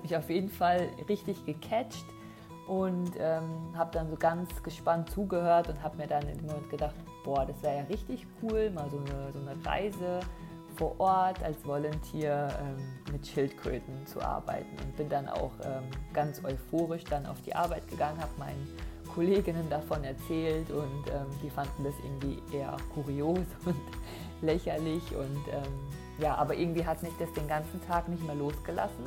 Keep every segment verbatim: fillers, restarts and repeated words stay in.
mich auf jeden Fall richtig gecatcht und ähm, habe dann so ganz gespannt zugehört und habe mir dann in dem Moment gedacht, boah, das wäre ja richtig cool, mal so eine, so eine Reise vor Ort als Volunteer ähm, mit Schildkröten zu arbeiten, und bin dann auch ähm, ganz euphorisch dann auf die Arbeit gegangen, habe meinen Kolleginnen davon erzählt und ähm, die fanden das irgendwie eher kurios und lächerlich und ähm, ja, aber irgendwie hat mich das den ganzen Tag nicht mehr losgelassen.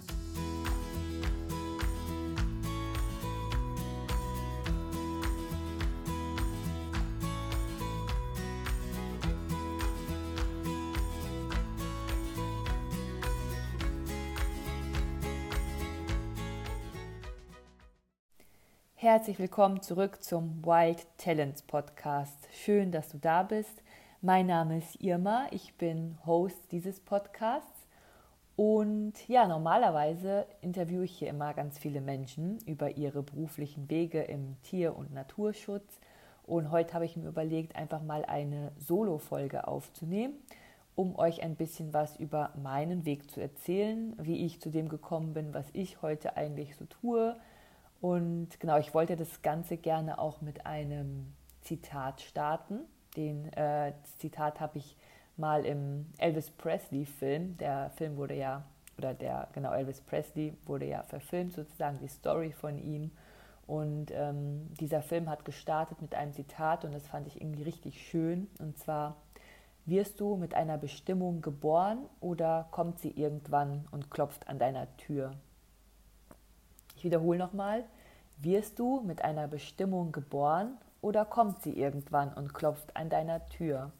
Herzlich willkommen zurück zum Wild Talents Podcast. Schön, dass du da bist. Mein Name ist Irma, ich bin Host dieses Podcasts und ja, normalerweise interviewe ich hier immer ganz viele Menschen über ihre beruflichen Wege im Tier- und Naturschutz, und heute habe ich mir überlegt, einfach mal eine Solo-Folge aufzunehmen, um euch ein bisschen was über meinen Weg zu erzählen, wie ich zu dem gekommen bin, was ich heute eigentlich so tue. Und genau, ich wollte das Ganze gerne auch mit einem Zitat starten. Den äh, das Zitat habe ich mal im Elvis Presley-Film. Der Film wurde ja, oder der, genau, Elvis Presley wurde ja verfilmt, sozusagen die Story von ihm. Und ähm, dieser Film hat gestartet mit einem Zitat, und das fand ich irgendwie richtig schön. Und zwar: Wirst du mit einer Bestimmung geboren oder kommt sie irgendwann und klopft an deiner Tür? Ich wiederhole nochmal: Wirst du mit einer Bestimmung geboren oder kommt sie irgendwann und klopft an deiner Tür?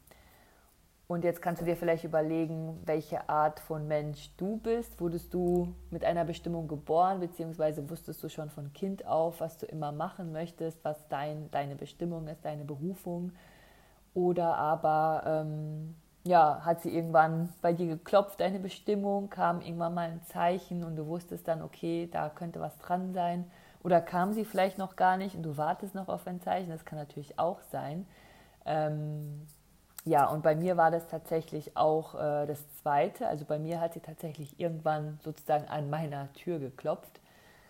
Und jetzt kannst du dir vielleicht überlegen, welche Art von Mensch du bist. Wurdest du mit einer Bestimmung geboren, beziehungsweise wusstest du schon von Kind auf, was du immer machen möchtest, was dein, deine Bestimmung ist, deine Berufung? Oder aber ähm, ja, hat sie irgendwann bei dir geklopft, deine Bestimmung, kam irgendwann mal ein Zeichen und du wusstest dann, okay, da könnte was dran sein. Oder kam sie vielleicht noch gar nicht und du wartest noch auf ein Zeichen, das kann natürlich auch sein. Ähm, ja, und bei mir war das tatsächlich auch äh, das Zweite. Also bei mir hat sie tatsächlich irgendwann sozusagen an meiner Tür geklopft.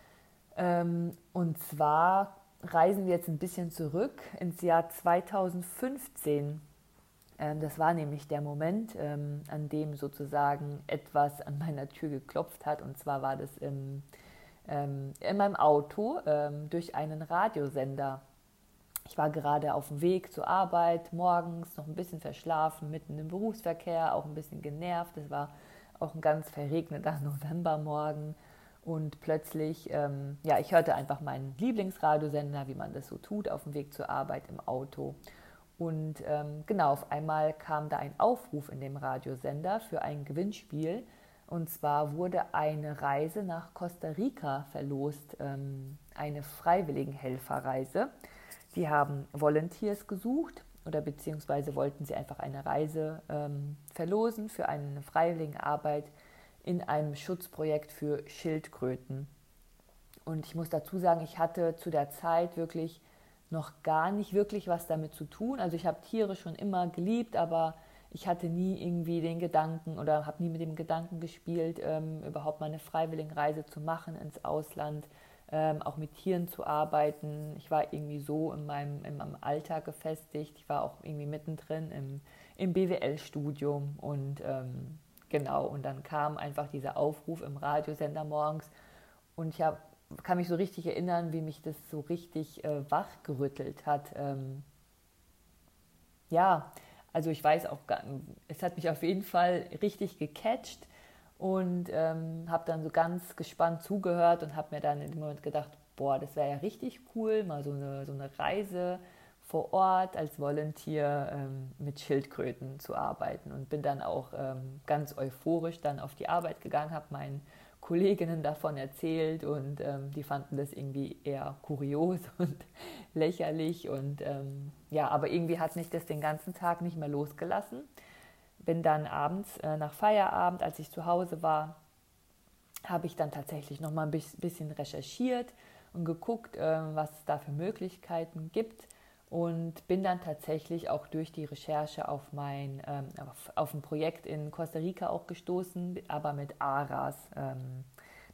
Ähm, und zwar reisen wir jetzt ein bisschen zurück ins Jahr zweitausendfünfzehn. Ähm, das war nämlich der Moment, ähm, an dem sozusagen etwas an meiner Tür geklopft hat. Und zwar war das im, ähm, in meinem Auto ähm, durch einen Radiosender. Ich war gerade auf dem Weg zur Arbeit, morgens noch ein bisschen verschlafen, mitten im Berufsverkehr, auch ein bisschen genervt. Es war auch ein ganz verregneter Novembermorgen. Und plötzlich, ähm, ja, ich hörte einfach meinen Lieblingsradiosender, wie man das so tut, auf dem Weg zur Arbeit im Auto. Und ähm, genau, auf einmal kam da ein Aufruf in dem Radiosender für ein Gewinnspiel. Und zwar wurde eine Reise nach Costa Rica verlost, ähm, eine Freiwilligenhelferreise. Die haben Volunteers gesucht, oder beziehungsweise wollten sie einfach eine Reise ähm, verlosen für eine Freiwilligenarbeit in einem Schutzprojekt für Schildkröten. Und ich muss dazu sagen, ich hatte zu der Zeit wirklich noch gar nicht wirklich was damit zu tun. Also ich habe Tiere schon immer geliebt, aber ich hatte nie irgendwie den Gedanken oder habe nie mit dem Gedanken gespielt, ähm, überhaupt mal eine Freiwilligenreise zu machen ins Ausland, ähm, auch mit Tieren zu arbeiten. Ich war irgendwie so in meinem, in meinem Alltag gefestigt. Ich war auch irgendwie mittendrin im, im B W L-Studium und ähm, genau, und dann kam einfach dieser Aufruf im Radiosender morgens, und ich hab, kann mich so richtig erinnern, wie mich das so richtig äh, wachgerüttelt hat. Ähm, ja, also ich weiß auch gar nicht, es hat mich auf jeden Fall richtig gecatcht und ähm, habe dann so ganz gespannt zugehört und habe mir dann in dem Moment gedacht, boah, das wäre ja richtig cool, mal so eine, so eine Reise vor Ort als Volunteer ähm, mit Schildkröten zu arbeiten, und bin dann auch ähm, ganz euphorisch dann auf die Arbeit gegangen, habe meinen Kolleginnen davon erzählt, und ähm, die fanden das irgendwie eher kurios und lächerlich und ähm, ja, aber irgendwie hat mich das den ganzen Tag nicht mehr losgelassen. Bin dann abends äh, nach Feierabend, als ich zu Hause war, habe ich dann tatsächlich noch mal ein bisschen recherchiert und geguckt, äh, was es da für Möglichkeiten gibt, und bin dann tatsächlich auch durch die Recherche auf mein ähm, auf, auf ein Projekt in Costa Rica auch gestoßen, aber mit Aras, ähm,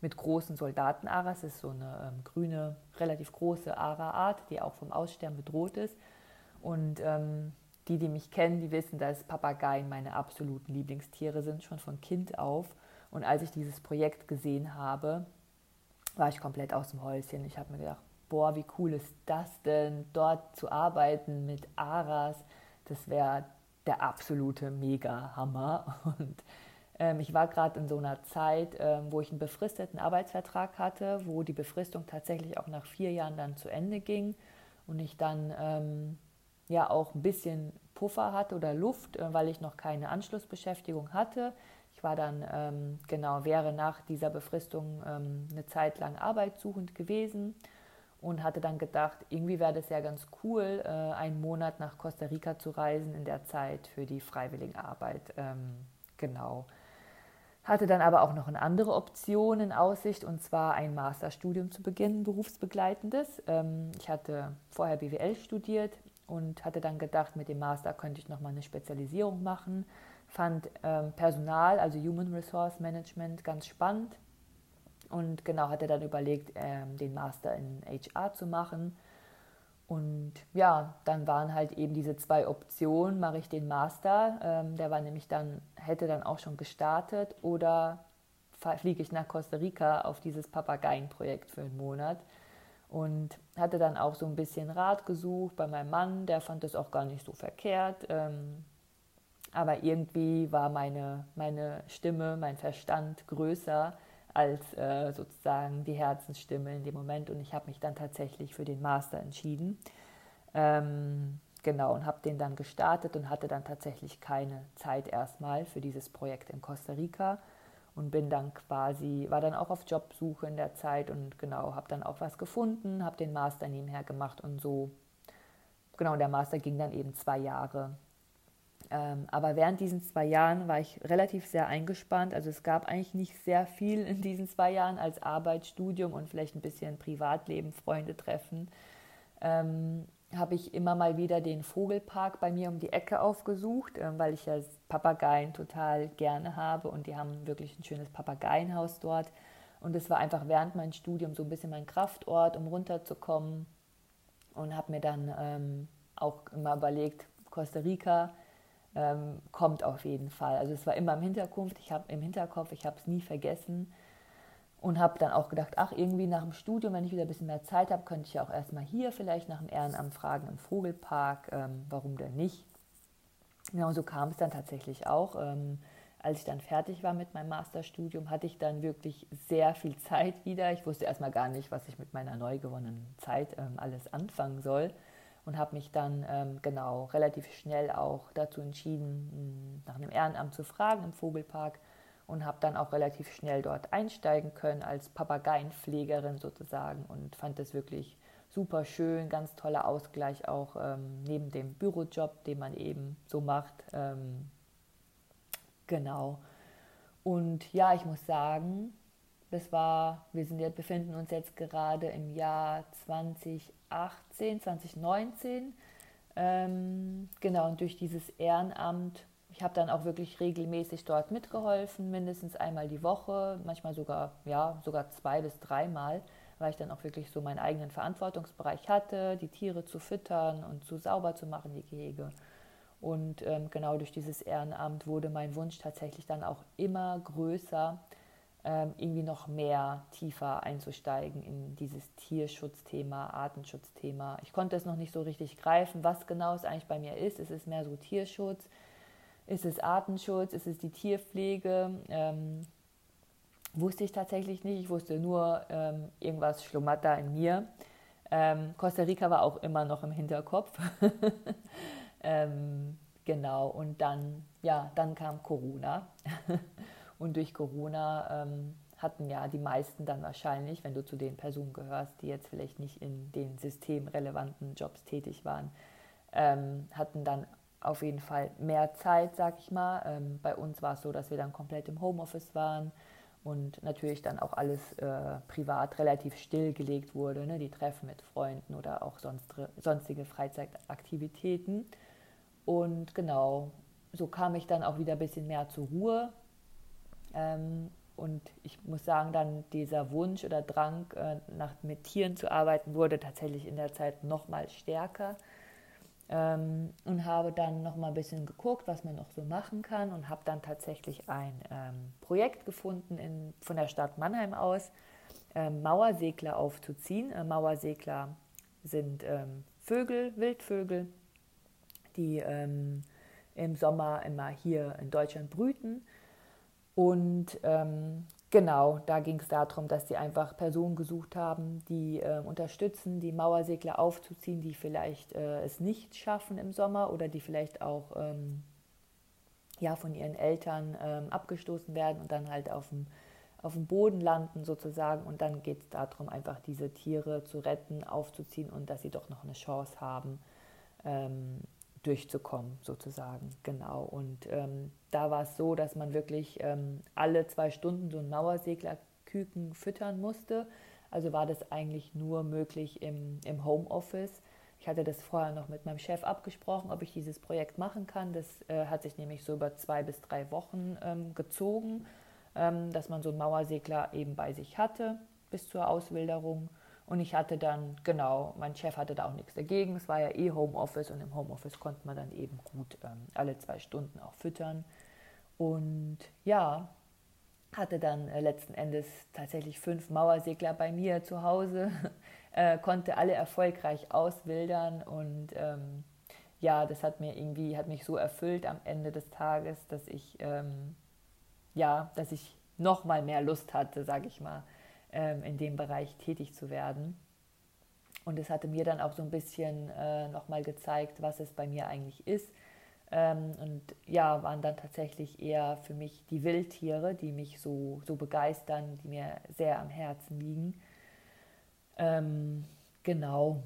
mit großen Soldatenaras. Das ist so eine ähm, grüne, relativ große Ara-Art, die auch vom Aussterben bedroht ist. Und ähm, die, die mich kennen, die wissen, dass Papageien meine absoluten Lieblingstiere sind, schon von Kind auf. Und als ich dieses Projekt gesehen habe, war ich komplett aus dem Häuschen. Ich habe mir gedacht, boah, wie cool ist das denn, dort zu arbeiten mit Aras. Das wäre der absolute Mega-Hammer. Und ähm, ich war gerade in so einer Zeit, ähm, wo ich einen befristeten Arbeitsvertrag hatte, wo die Befristung tatsächlich auch nach vier Jahren dann zu Ende ging und ich dann ähm, ja auch ein bisschen Puffer hatte oder Luft, äh, weil ich noch keine Anschlussbeschäftigung hatte. Ich war dann, ähm, genau, wäre nach dieser Befristung ähm, eine Zeit lang arbeitssuchend gewesen und hatte dann gedacht, irgendwie wäre das ja ganz cool, äh, einen Monat nach Costa Rica zu reisen in der Zeit für die Freiwilligenarbeit. Ähm, genau. Hatte dann aber auch noch eine andere Option in Aussicht, und zwar ein Masterstudium zu beginnen, berufsbegleitendes. Ähm, ich hatte vorher B W L studiert und hatte dann gedacht, mit dem Master könnte ich nochmal eine Spezialisierung machen. Fand ähm, Personal, also Human Resource Management, ganz spannend und genau hatte dann überlegt, ähm, den Master in H R zu machen. Und ja, dann waren halt eben diese zwei Optionen, mache ich den Master, ähm, der war nämlich dann, hätte dann auch schon gestartet, oder fliege ich nach Costa Rica auf dieses Papageienprojekt für einen Monat. Und hatte dann auch so ein bisschen Rat gesucht bei meinem Mann, der fand das auch gar nicht so verkehrt. Ähm, aber irgendwie war meine, meine Stimme, mein Verstand größer als äh, sozusagen die Herzensstimme in dem Moment. Und ich habe mich dann tatsächlich für den Master entschieden. Ähm, genau, und habe den dann gestartet und hatte dann tatsächlich keine Zeit erstmal für dieses Projekt in Costa Rica. Und bin dann quasi, war dann auch auf Jobsuche in der Zeit und genau, habe dann auch was gefunden, habe den Master nebenher gemacht und so. Genau, der Master ging dann eben zwei Jahre. Ähm, aber während diesen zwei Jahren war ich relativ sehr eingespannt. Also es gab eigentlich nicht sehr viel in diesen zwei Jahren als Arbeit, Studium und vielleicht ein bisschen Privatleben, Freunde treffen. Ähm, habe ich immer mal wieder den Vogelpark bei mir um die Ecke aufgesucht, äh, weil ich ja Papageien total gerne habe und die haben wirklich ein schönes Papageienhaus dort. Und es war einfach während meinem Studium so ein bisschen mein Kraftort, um runterzukommen, und habe mir dann ähm, auch immer überlegt, Costa Rica ähm, kommt auf jeden Fall. Also es war immer im Hinterkopf, ich habe im Hinterkopf, ich habe es nie vergessen und habe dann auch gedacht, ach, irgendwie nach dem Studium, wenn ich wieder ein bisschen mehr Zeit habe, könnte ich ja auch erstmal hier vielleicht nach dem Ehrenamt fragen im Vogelpark, ähm, warum denn nicht? Genau, so kam es dann tatsächlich auch. Ähm, als ich dann fertig war mit meinem Masterstudium, hatte ich dann wirklich sehr viel Zeit wieder. Ich wusste erstmal gar nicht, was ich mit meiner neu gewonnenen Zeit ähm, alles anfangen soll und habe mich dann ähm, genau relativ schnell auch dazu entschieden, nach einem Ehrenamt zu fragen im Vogelpark und habe dann auch relativ schnell dort einsteigen können als Papageienpflegerin sozusagen und fand das wirklich super schön, ganz toller Ausgleich auch ähm, neben dem Bürojob, den man eben so macht. Ähm, genau. Und ja, ich muss sagen, das war, wir sind jetzt, befinden uns jetzt gerade im Jahr zwanzig achtzehn, zwanzig neunzehn. Ähm, genau, und durch dieses Ehrenamt, ich habe dann auch wirklich regelmäßig dort mitgeholfen, mindestens einmal die Woche, manchmal sogar, ja, sogar zwei bis dreimal, weil ich dann auch wirklich so meinen eigenen Verantwortungsbereich hatte, die Tiere zu füttern und zu sauber zu machen, die Gehege. Und ähm, genau durch dieses Ehrenamt wurde mein Wunsch tatsächlich dann auch immer größer, ähm, irgendwie noch mehr tiefer einzusteigen in dieses Tierschutzthema, Artenschutzthema. Ich konnte es noch nicht so richtig greifen, was genau es eigentlich bei mir ist. Ist es mehr so Tierschutz? Ist es Artenschutz? Ist es die Tierpflege? Ähm, wusste ich tatsächlich nicht. Ich wusste nur, ähm, irgendwas schlummert da in mir. Ähm, Costa Rica war auch immer noch im Hinterkopf. ähm, genau, und dann, ja, dann kam Corona. Und durch Corona ähm, hatten ja die meisten dann wahrscheinlich, wenn du zu den Personen gehörst, die jetzt vielleicht nicht in den systemrelevanten Jobs tätig waren, ähm, hatten dann auf jeden Fall mehr Zeit, sag ich mal. Ähm, bei uns war es so, dass wir dann komplett im Homeoffice waren und natürlich dann auch alles äh, privat relativ stillgelegt wurde, ne? Die Treffen mit Freunden oder auch sonst, sonstige Freizeitaktivitäten. Und genau, so kam ich dann auch wieder ein bisschen mehr zur Ruhe. Ähm, und ich muss sagen, dann dieser Wunsch oder Drang, äh, nach, mit Tieren zu arbeiten, wurde tatsächlich in der Zeit noch mal stärker. Ähm, und habe dann noch mal ein bisschen geguckt, was man noch so machen kann und habe dann tatsächlich ein ähm, Projekt gefunden in, von der Stadt Mannheim aus, ähm, Mauersegler aufzuziehen. Äh, Mauersegler sind ähm, Vögel, Wildvögel, die ähm, im Sommer immer hier in Deutschland brüten. Und ähm, genau, da ging es darum, dass die einfach Personen gesucht haben, die äh, unterstützen, die Mauersegler aufzuziehen, die vielleicht äh, es nicht schaffen im Sommer oder die vielleicht auch ähm, ja, von ihren Eltern ähm, abgestoßen werden und dann halt auf dem, auf dem Boden landen sozusagen. Und dann geht es darum, einfach diese Tiere zu retten, aufzuziehen und dass sie doch noch eine Chance haben, ähm, durchzukommen sozusagen. Genau. Und ähm, da war es so, dass man wirklich ähm, alle zwei Stunden so einen Mauerseglerküken füttern musste. Also war das eigentlich nur möglich im, im Homeoffice. Ich hatte das vorher noch mit meinem Chef abgesprochen, ob ich dieses Projekt machen kann. Das äh, hat sich nämlich so über zwei bis drei Wochen ähm, gezogen, ähm, dass man so einen Mauersegler eben bei sich hatte bis zur Auswilderung. Und ich hatte dann, genau, mein Chef hatte da auch nichts dagegen. Es war ja eh Homeoffice und im Homeoffice konnte man dann eben gut ähm, alle zwei Stunden auch füttern. Und ja, hatte dann äh, letzten Endes tatsächlich fünf Mauersegler bei mir zu Hause, äh, konnte alle erfolgreich auswildern und ähm, ja, das hat mir irgendwie, hat mich so erfüllt am Ende des Tages, dass ich, ähm, ja, dass ich noch mal mehr Lust hatte, sage ich mal, ähm, in dem Bereich tätig zu werden. Und es hatte mir dann auch so ein bisschen äh, noch mal gezeigt, was es bei mir eigentlich ist. Ähm, und ja, waren dann tatsächlich eher für mich die Wildtiere, die mich so, so begeistern, die mir sehr am Herzen liegen. Ähm, genau.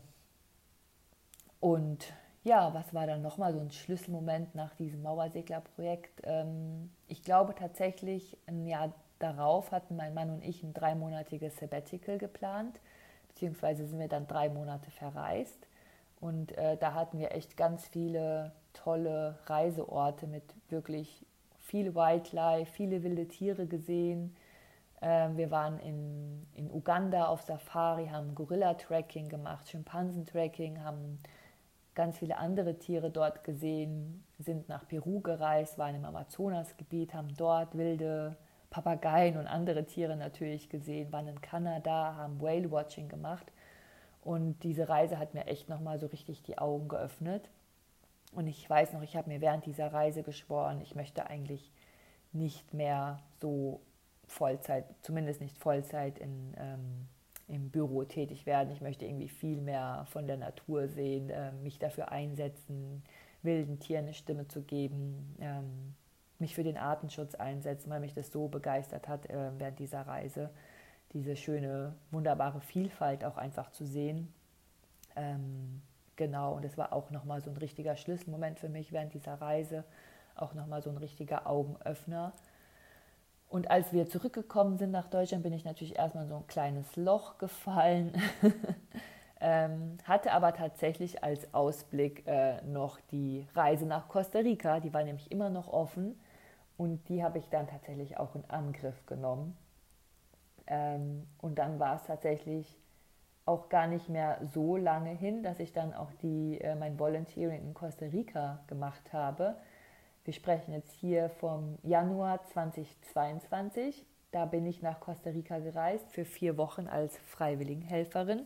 Und ja, was war dann nochmal so ein Schlüsselmoment nach diesem Mauerseglerprojekt? Ähm, ich glaube tatsächlich, ein Jahr darauf hatten mein Mann und ich ein dreimonatiges Sabbatical geplant, beziehungsweise sind wir dann drei Monate verreist. Und äh, da hatten wir echt ganz viele tolle Reiseorte mit wirklich viel Wildlife, viele wilde Tiere gesehen. Ähm, wir waren in, in Uganda auf Safari, haben Gorilla-Tracking gemacht, Schimpansen-Tracking, haben ganz viele andere Tiere dort gesehen, sind nach Peru gereist, waren im Amazonasgebiet, haben dort wilde Papageien und andere Tiere natürlich gesehen, waren in Kanada, haben Whale-Watching gemacht. Und diese Reise hat mir echt nochmal so richtig die Augen geöffnet. Und ich weiß noch, ich habe mir während dieser Reise geschworen, ich möchte eigentlich nicht mehr so Vollzeit, zumindest nicht Vollzeit in, ähm, im Büro tätig werden. Ich möchte irgendwie viel mehr von der Natur sehen, äh, mich dafür einsetzen, wilden Tieren eine Stimme zu geben, ähm, mich für den Artenschutz einsetzen, weil mich das so begeistert hat äh, während dieser Reise, diese schöne, wunderbare Vielfalt auch einfach zu sehen. Ähm, genau, und es war auch nochmal so ein richtiger Schlüsselmoment für mich während dieser Reise, auch nochmal so ein richtiger Augenöffner. Und als wir zurückgekommen sind nach Deutschland, bin ich natürlich erstmal in so ein kleines Loch gefallen, ähm, hatte aber tatsächlich als Ausblick äh, noch die Reise nach Costa Rica, die war nämlich immer noch offen und die habe ich dann tatsächlich auch in Angriff genommen. Ähm, und dann war es tatsächlich auch gar nicht mehr so lange hin, dass ich dann auch die, äh, mein Volunteering in Costa Rica gemacht habe. Wir sprechen jetzt hier vom Januar zweitausendzweiundzwanzig. Da bin ich nach Costa Rica gereist für vier Wochen als Freiwilligenhelferin.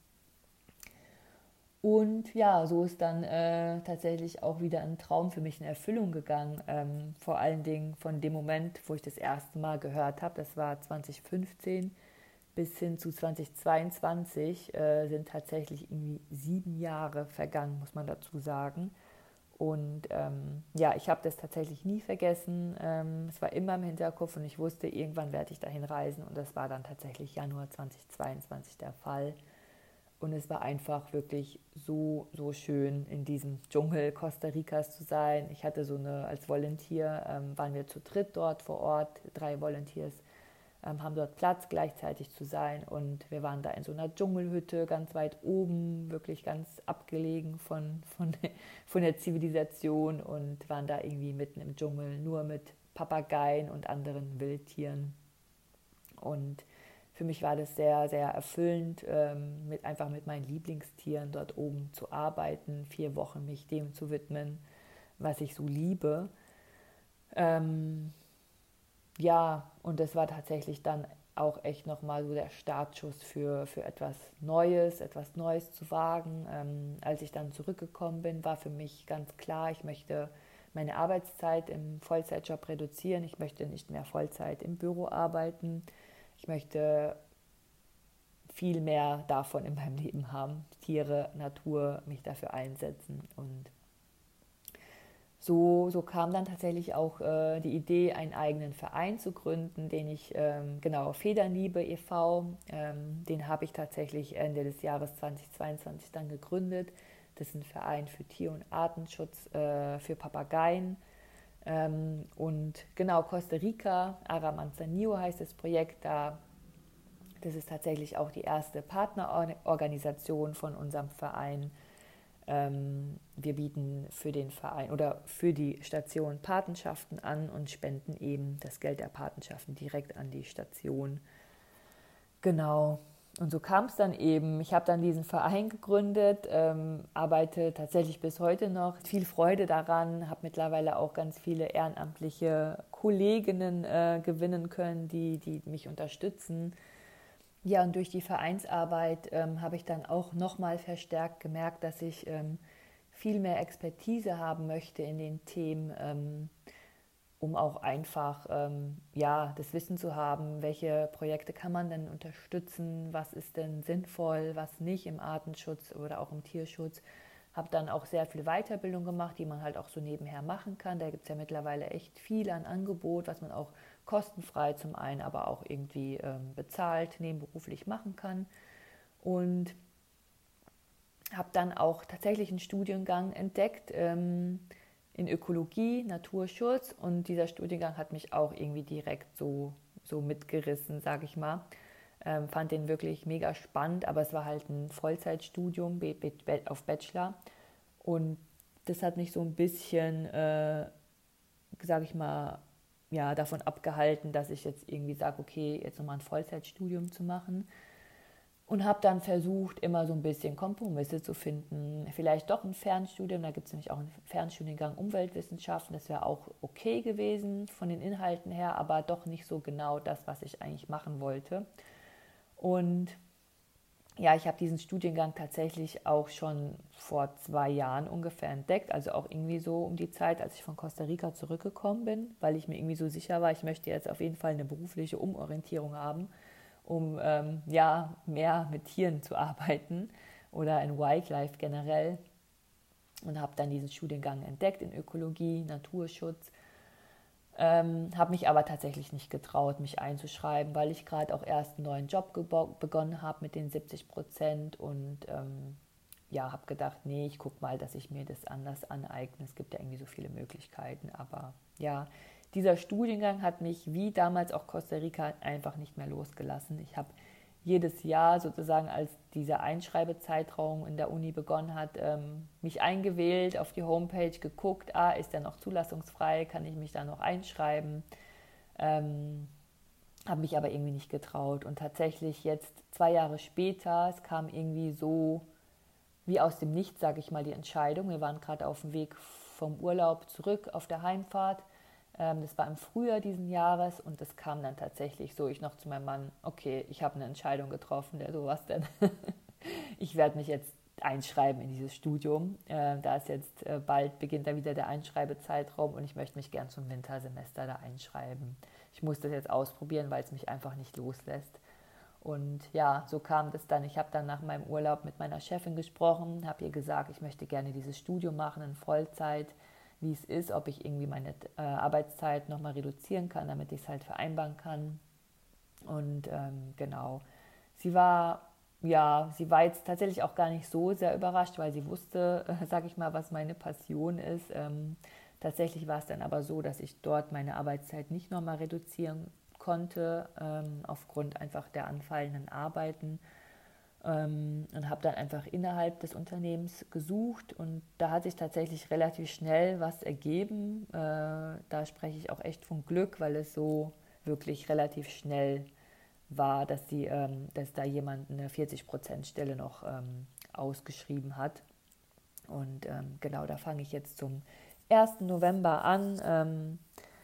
Und ja, so ist dann äh, tatsächlich auch wieder ein Traum für mich in Erfüllung gegangen. Ähm, vor allen Dingen von dem Moment, wo ich das erste Mal gehört habe, das war zweitausendfünfzehn, bis hin zu zweitausendzweiundzwanzig äh, sind tatsächlich irgendwie sieben Jahre vergangen, muss man dazu sagen. Und ähm, ja, ich habe das tatsächlich nie vergessen. Ähm, es war immer im Hinterkopf und ich wusste, irgendwann werde ich dahin reisen. Und das war dann tatsächlich Januar zweitausendzweiundzwanzig der Fall. Und es war einfach wirklich so, so schön, in diesem Dschungel Costa Ricas zu sein. Ich hatte so eine, als Volunteer ähm, waren wir zu dritt dort vor Ort, drei Volunteers, ähm, haben dort Platz gleichzeitig zu sein. Und wir waren da in so einer Dschungelhütte, ganz weit oben, wirklich ganz abgelegen von, von, von der Zivilisation und waren da irgendwie mitten im Dschungel, nur mit Papageien und anderen Wildtieren. Und für mich war das sehr, sehr erfüllend, ähm, mit, einfach mit meinen Lieblingstieren dort oben zu arbeiten, vier Wochen mich dem zu widmen, was ich so liebe. Ähm, ja, und das war tatsächlich dann auch echt nochmal so der Startschuss für, für etwas Neues, etwas Neues zu wagen. Ähm, als ich dann zurückgekommen bin, war für mich ganz klar, ich möchte meine Arbeitszeit im Vollzeitjob reduzieren. Ich möchte nicht mehr Vollzeit im Büro arbeiten. Ich möchte viel mehr davon in meinem Leben haben. Tiere, Natur, mich dafür einsetzen. Und so, so kam dann tatsächlich auch äh, die Idee, einen eigenen Verein zu gründen, den ich, ähm, genau, Federnliebe e V, ähm, den habe ich tatsächlich Ende des Jahres zweitausendzweiundzwanzig dann gegründet. Das ist ein Verein für Tier- und Artenschutz äh, für Papageien. Ähm, und genau, Costa Rica, Aramanzanillo heißt das Projekt, da, das ist tatsächlich auch die erste Partnerorganisation von unserem Verein. Ähm, wir bieten für den Verein oder für die Station Patenschaften an und spenden eben das Geld der Patenschaften direkt an die Station. Genau. Und so kam es dann eben. Ich habe dann diesen Verein gegründet, ähm, arbeite tatsächlich bis heute noch. Viel Freude daran, habe mittlerweile auch ganz viele ehrenamtliche Kolleginnen äh, gewinnen können, die, die mich unterstützen. Ja, und durch die Vereinsarbeit ähm, habe ich dann auch nochmal verstärkt gemerkt, dass ich ähm, viel mehr Expertise haben möchte in den Themen, ähm, um auch einfach ähm, ja, das Wissen zu haben, welche Projekte kann man denn unterstützen, was ist denn sinnvoll, was nicht im Artenschutz oder auch im Tierschutz. Habe dann auch sehr viel Weiterbildung gemacht, die man halt auch so nebenher machen kann. Da gibt es ja mittlerweile echt viel an Angebot, was man auch kostenfrei zum einen, aber auch irgendwie ähm, bezahlt, nebenberuflich machen kann. Und habe dann auch tatsächlich einen Studiengang entdeckt ähm, in Ökologie, Naturschutz. Und dieser Studiengang hat mich auch irgendwie direkt so, so mitgerissen, sage ich mal. Ähm, fand den wirklich mega spannend, aber es war halt ein Vollzeitstudium auf Bachelor. Und das hat mich so ein bisschen, äh, sage ich mal, ja, davon abgehalten, dass ich jetzt irgendwie sage, okay, jetzt nochmal ein Vollzeitstudium zu machen. Und habe dann versucht, immer so ein bisschen Kompromisse zu finden. Vielleicht doch ein Fernstudium, da gibt es nämlich auch einen Fernstudiengang Umweltwissenschaften, das wäre auch okay gewesen von den Inhalten her, aber doch nicht so genau das, was ich eigentlich machen wollte. Und ja, ich habe diesen Studiengang tatsächlich auch schon vor zwei Jahren ungefähr entdeckt, also auch irgendwie so um die Zeit, als ich von Costa Rica zurückgekommen bin, weil ich mir irgendwie so sicher war, ich möchte jetzt auf jeden Fall eine berufliche Umorientierung haben, um ähm, ja, mehr mit Tieren zu arbeiten oder in Wildlife generell. Und habe dann diesen Studiengang entdeckt in Ökologie, Naturschutz. Ähm, habe mich aber tatsächlich nicht getraut, mich einzuschreiben, weil ich gerade auch erst einen neuen Job begonnen habe mit den siebzig Prozent und ähm, ja, habe gedacht, nee, ich gucke mal, dass ich mir das anders aneigne. Es gibt ja irgendwie so viele Möglichkeiten, aber ja, dieser Studiengang hat mich, wie damals auch Costa Rica, einfach nicht mehr losgelassen. Ich habe jedes Jahr sozusagen, als dieser Einschreibezeitraum in der Uni begonnen hat, ähm, mich eingewählt, auf die Homepage geguckt, ah, ist der noch zulassungsfrei, kann ich mich da noch einschreiben, ähm, habe mich aber irgendwie nicht getraut. Und tatsächlich jetzt zwei Jahre später, es kam irgendwie so wie aus dem Nichts, sage ich mal, die Entscheidung. Wir waren gerade auf dem Weg vom Urlaub zurück auf der Heimfahrt. Ähm, das war im Frühjahr diesen Jahres und das kam dann tatsächlich so, ich noch zu meinem Mann, okay, ich habe eine Entscheidung getroffen, der so, was denn? Ich werde mich jetzt einschreiben in dieses Studium. Äh, da ist jetzt äh, bald beginnt da wieder der Einschreibezeitraum und ich möchte mich gern zum Wintersemester da einschreiben. Ich muss das jetzt ausprobieren, weil es mich einfach nicht loslässt. Und ja, so kam das dann. Ich habe dann nach meinem Urlaub mit meiner Chefin gesprochen, habe ihr gesagt, ich möchte gerne dieses Studium machen in Vollzeit, wie es ist, ob ich irgendwie meine äh, Arbeitszeit nochmal reduzieren kann, damit ich es halt vereinbaren kann. Und ähm, genau, sie war, ja, sie war jetzt tatsächlich auch gar nicht so sehr überrascht, weil sie wusste, äh, sag ich mal, was meine Passion ist. Ähm, tatsächlich war es dann aber so, dass ich dort meine Arbeitszeit nicht nochmal reduzieren konnte, ähm, aufgrund einfach der anfallenden Arbeiten. Ähm, und habe dann einfach innerhalb des Unternehmens gesucht und da hat sich tatsächlich relativ schnell was ergeben. Äh, da spreche ich auch echt von Glück, weil es so wirklich relativ schnell war, dass, die, ähm, dass da jemand eine vierzig Prozent Stelle noch ähm, ausgeschrieben hat. Und ähm, genau, da fange ich jetzt zum ersten November an ähm,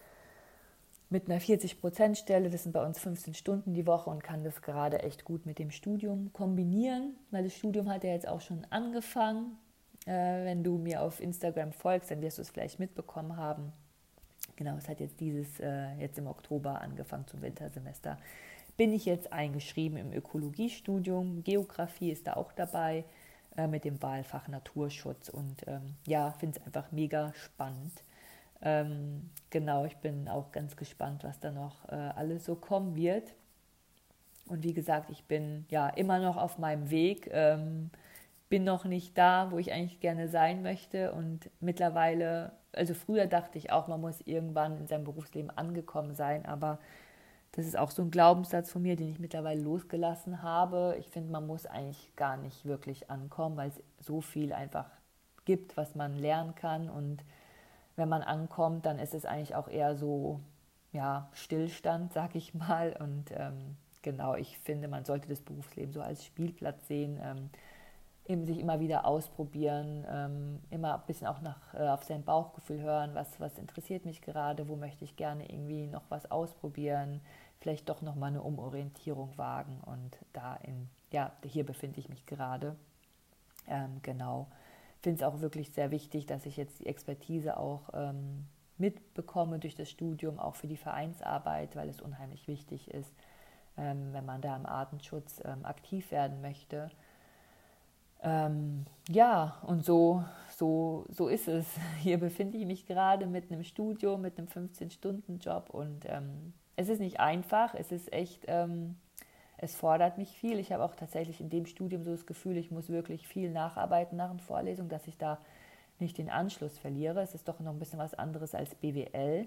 mit einer vierzig Prozent Stelle. Das sind bei uns fünfzehn Stunden die Woche und kann das gerade echt gut mit dem Studium kombinieren, weil das Studium hat ja jetzt auch schon angefangen. Äh, wenn du mir auf Instagram folgst, dann wirst du es vielleicht mitbekommen haben. Genau, es hat jetzt dieses, äh, jetzt im Oktober angefangen zum Wintersemester. Bin ich jetzt eingeschrieben im Ökologiestudium, Geografie ist da auch dabei, äh, mit dem Wahlfach Naturschutz und ähm, ja, finde es einfach mega spannend. Ähm, genau, ich bin auch ganz gespannt, was da noch äh, alles so kommen wird. Und wie gesagt, ich bin ja immer noch auf meinem Weg, ähm, bin noch nicht da, wo ich eigentlich gerne sein möchte. Und mittlerweile, also früher dachte ich auch, man muss irgendwann in seinem Berufsleben angekommen sein, aber das ist auch so ein Glaubenssatz von mir, den ich mittlerweile losgelassen habe. Ich finde, man muss eigentlich gar nicht wirklich ankommen, weil es so viel einfach gibt, was man lernen kann. Und wenn man ankommt, dann ist es eigentlich auch eher so, ja, Stillstand, sag ich mal. Und ähm, genau, ich finde, man sollte das Berufsleben so als Spielplatz sehen, ähm, eben sich immer wieder ausprobieren, ähm, immer ein bisschen auch nach, äh, auf sein Bauchgefühl hören, was, was interessiert mich gerade, wo möchte ich gerne irgendwie noch was ausprobieren, vielleicht doch nochmal eine Umorientierung wagen und da in, ja, hier befinde ich mich gerade. Ähm, genau. Ich finde es auch wirklich sehr wichtig, dass ich jetzt die Expertise auch ähm, mitbekomme durch das Studium, auch für die Vereinsarbeit, weil es unheimlich wichtig ist, ähm, wenn man da im Artenschutz ähm, aktiv werden möchte. Ähm, ja, und so, so, so ist es. Hier befinde ich mich gerade mit einem Studium, mit einem fünfzehn-Stunden-Job und ähm, es ist nicht einfach, es ist echt, ähm, es fordert mich viel. Ich habe auch tatsächlich in dem Studium so das Gefühl, ich muss wirklich viel nacharbeiten nach den Vorlesungen, dass ich da nicht den Anschluss verliere. Es ist doch noch ein bisschen was anderes als B W L,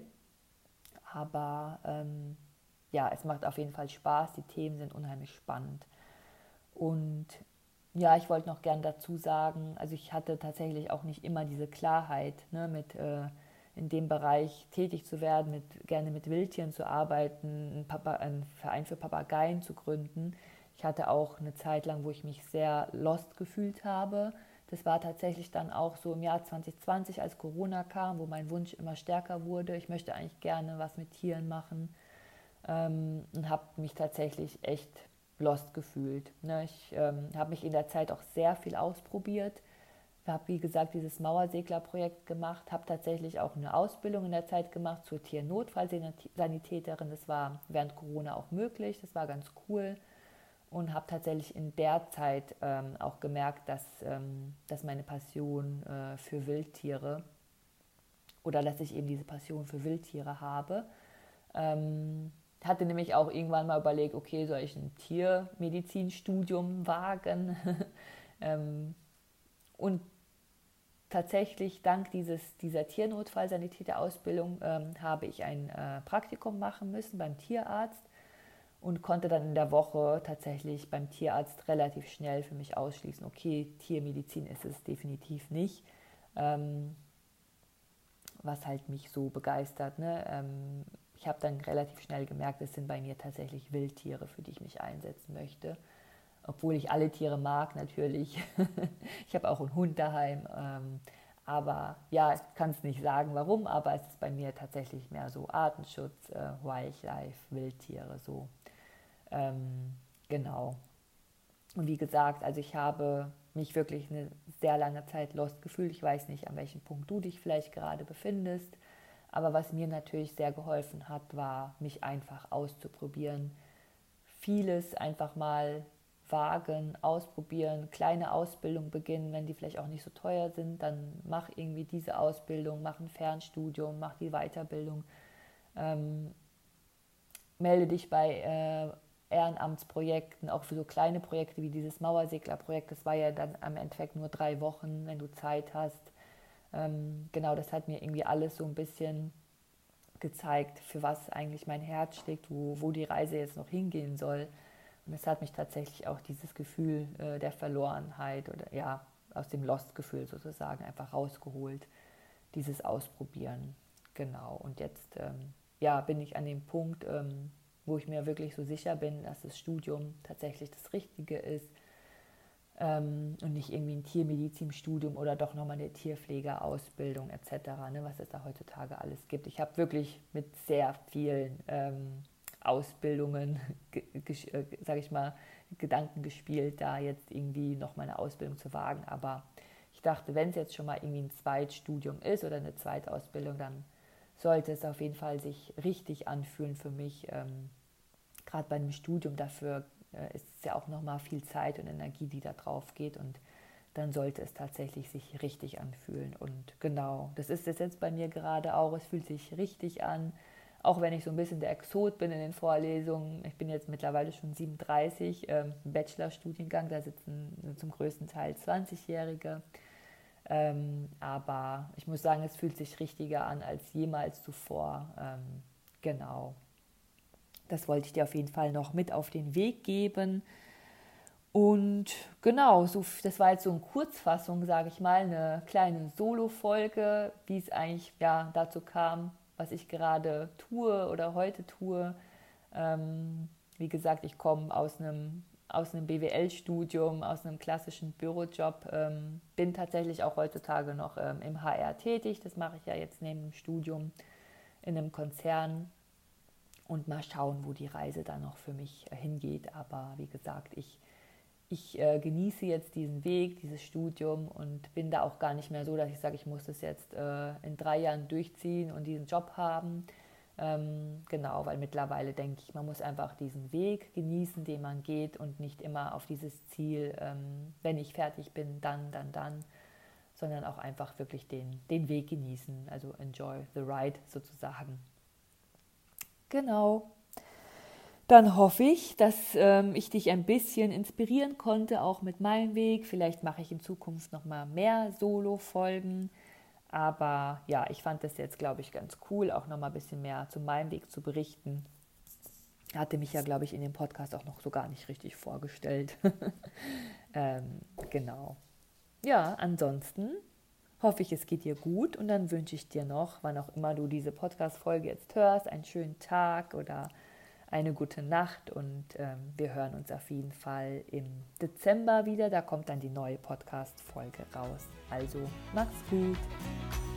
aber ähm, ja, es macht auf jeden Fall Spaß, die Themen sind unheimlich spannend. Und ja, ich wollte noch gern dazu sagen, also ich hatte tatsächlich auch nicht immer diese Klarheit, ne, mit äh, in dem Bereich tätig zu werden, mit, gerne mit Wildtieren zu arbeiten, einen, Papa, einen Verein für Papageien zu gründen. Ich hatte auch eine Zeit lang, wo ich mich sehr lost gefühlt habe. Das war tatsächlich dann auch so im Jahr zwanzig zwanzig, als Corona kam, wo mein Wunsch immer stärker wurde. Ich möchte eigentlich gerne was mit Tieren machen ähm, und habe mich tatsächlich echt lost gefühlt. Ne? Ich ähm, habe mich in der Zeit auch sehr viel ausprobiert. Ich habe, wie gesagt, dieses Mauersegler-Projekt gemacht, habe tatsächlich auch eine Ausbildung in der Zeit gemacht zur Tiernotfallsanitäterin. Das war während Corona auch möglich, das war ganz cool und habe tatsächlich in der Zeit ähm, auch gemerkt, dass, ähm, dass meine Passion äh, für Wildtiere oder dass ich eben diese Passion für Wildtiere habe. Ähm, hatte nämlich auch irgendwann mal überlegt, okay, soll ich ein Tiermedizinstudium wagen? ähm, und tatsächlich dank dieses, dieser Tiernotfallsanitäterausbildung ähm, habe ich ein äh, Praktikum machen müssen beim Tierarzt und konnte dann in der Woche tatsächlich beim Tierarzt relativ schnell für mich ausschließen, okay, Tiermedizin ist es definitiv nicht. Ähm, was halt mich so begeistert. Ne? Ähm, ich habe dann relativ schnell gemerkt, es sind bei mir tatsächlich Wildtiere, für die ich mich einsetzen möchte. Obwohl ich alle Tiere mag, natürlich. Ich habe auch einen Hund daheim. Ähm, aber ja, ich kann es nicht sagen, warum, aber es ist bei mir tatsächlich mehr so Artenschutz, äh, Wildlife, Wildtiere, so. Ähm, genau. Und wie gesagt, also ich habe mich wirklich eine sehr lange Zeit lost gefühlt. Ich weiß nicht, an welchem Punkt du dich vielleicht gerade befindest. Aber was mir natürlich sehr geholfen hat, war, mich einfach auszuprobieren. Vieles einfach mal wagen, ausprobieren, kleine Ausbildung beginnen, wenn die vielleicht auch nicht so teuer sind, dann mach irgendwie diese Ausbildung, mach ein Fernstudium, mach die Weiterbildung. Ähm, Melde dich bei äh, Ehrenamtsprojekten, auch für so kleine Projekte wie dieses Mauerseglerprojekt. Das war ja dann am Endeffekt nur drei Wochen, wenn du Zeit hast. Ähm, genau, das hat mir irgendwie alles so ein bisschen gezeigt, für was eigentlich mein Herz schlägt, wo, wo die Reise jetzt noch hingehen soll. Und es hat mich tatsächlich auch dieses Gefühl äh, der Verlorenheit oder ja, aus dem Lost-Gefühl sozusagen einfach rausgeholt, dieses Ausprobieren. Genau. Und jetzt ähm, ja, bin ich an dem Punkt, ähm, wo ich mir wirklich so sicher bin, dass das Studium tatsächlich das Richtige ist ähm, und nicht irgendwie ein Tiermedizinstudium oder doch nochmal eine Tierpflegeausbildung et cetera, ne, was es da heutzutage alles gibt. Ich habe wirklich mit sehr vielen ähm, Ausbildungen, äh, sage ich mal, Gedanken gespielt, da jetzt irgendwie nochmal eine Ausbildung zu wagen, aber ich dachte, wenn es jetzt schon mal irgendwie ein Zweitstudium ist oder eine Zweitausbildung, dann sollte es auf jeden Fall sich richtig anfühlen für mich. Ähm, Gerade bei einem Studium, dafür äh, ist es ja auch nochmal viel Zeit und Energie, die da drauf geht, und dann sollte es tatsächlich sich richtig anfühlen. Und genau, das ist es jetzt bei mir gerade auch. Es fühlt sich richtig an, auch wenn ich so ein bisschen der Exot bin in den Vorlesungen. Ich bin jetzt mittlerweile schon siebenunddreißig, ähm, im Bachelorstudiengang, da sitzen zum größten Teil zwanzigjährige. Ähm, aber ich muss sagen, es fühlt sich richtiger an als jemals zuvor. Ähm, genau. Das wollte ich dir auf jeden Fall noch mit auf den Weg geben. Und genau, so, das war jetzt so eine Kurzfassung, sage ich mal, eine kleine Solo-Folge, wie es eigentlich ja, dazu kam, was ich gerade tue oder heute tue. Ähm, wie gesagt, ich komme aus einem aus einem B W L-Studium, aus einem klassischen Bürojob, ähm, bin tatsächlich auch heutzutage noch ähm, im H R tätig. Das mache ich ja jetzt neben dem Studium in einem Konzern, und mal schauen, wo die Reise dann noch für mich äh, hingeht. Aber wie gesagt, ich, ich äh, genieße jetzt diesen Weg, dieses Studium, und bin da auch gar nicht mehr so, dass ich sage, ich muss das jetzt äh, in drei Jahren durchziehen und diesen Job haben. Ähm, genau, weil mittlerweile denke ich, man muss einfach diesen Weg genießen, den man geht, und nicht immer auf dieses Ziel, ähm, wenn ich fertig bin, dann, dann, dann, sondern auch einfach wirklich den, den Weg genießen, also enjoy the ride sozusagen. Genau, dann hoffe ich, dass ähm, ich dich ein bisschen inspirieren konnte, auch mit meinem Weg. Vielleicht mache ich in Zukunft noch mal mehr Solo-Folgen. Aber ja, ich fand das jetzt, glaube ich, ganz cool, auch noch mal ein bisschen mehr zu meinem Weg zu berichten. Hatte mich ja, glaube ich, in dem Podcast auch noch so gar nicht richtig vorgestellt. ähm, genau. Ja, ansonsten hoffe ich, es geht dir gut, und dann wünsche ich dir noch, wann auch immer du diese Podcast-Folge jetzt hörst, einen schönen Tag oder eine gute Nacht, und ähm, wir hören uns auf jeden Fall im Dezember wieder. Da kommt dann die neue Podcast-Folge raus. Also, mach's gut!